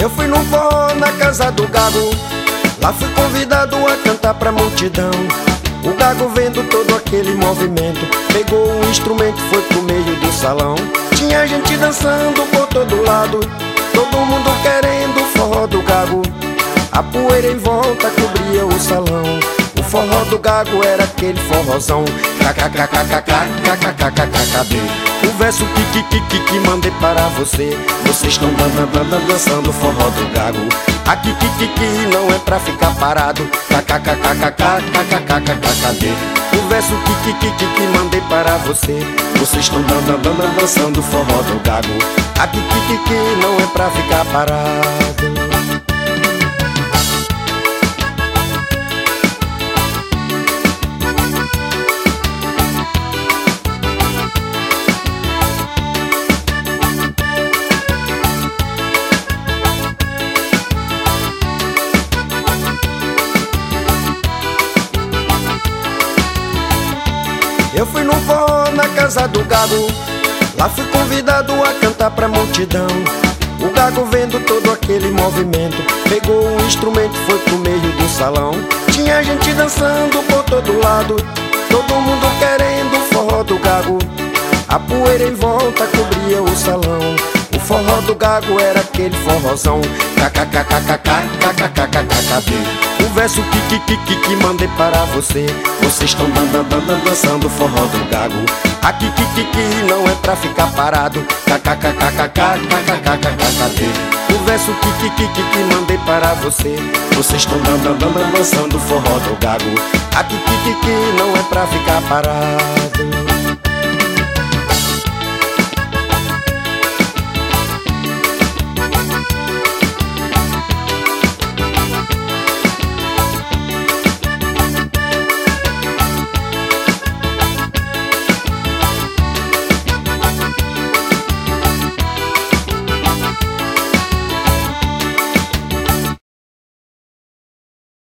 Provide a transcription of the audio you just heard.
Eu fui no forró na casa do Gago, lá fui convidado a cantar pra multidão. O Gago, vendo todo aquele movimento, pegou um instrumento, foi pro meio do salão. Tinha gente dançando por todo lado, todo mundo querendo o forró do Gago. A poeira em volta cobria o salão. O forró do Gago era aquele forrozão. KKKKKKKKKKKKB. O verso que mandei para você. Vocês estão dançando o forró do Gago. Aqui que não é pra ficar parado. KKKKKKKKKKKB. O verso que mandei para você. Vocês estão dançando o forró do Gago. Aqui que não é pra ficar parado. Eu fui no forró na casa do Gago, lá fui convidado a cantar pra multidão. O Gago, vendo todo aquele movimento, pegou um instrumento, foi pro meio do salão. Tinha gente dançando por todo lado, todo mundo querendo o forró do Gago. A poeira em volta cobria o salão. O forró do Gago era aquele forrozão. KKKKKKKKKKKB. O verso que mandei para você. Vocês estão dançando o forró do Gago. Aqui que não é pra ficar parado. KKKKKKKKKKB. O verso que mandei para você. Vocês estão dançando o forró do Gago. Aqui que não é pra ficar parado.